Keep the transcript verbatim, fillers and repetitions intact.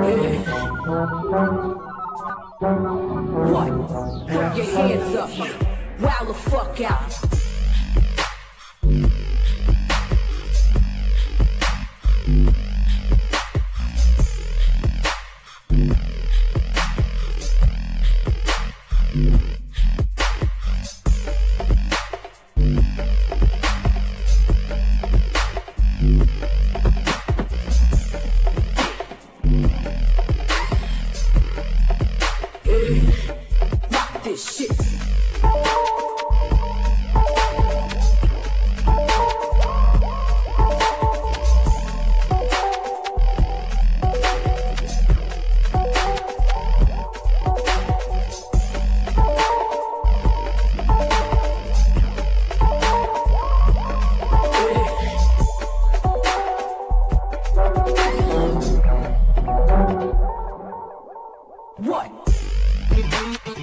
What? Put your hands up. Wow the fuck out. Rock this shit. What?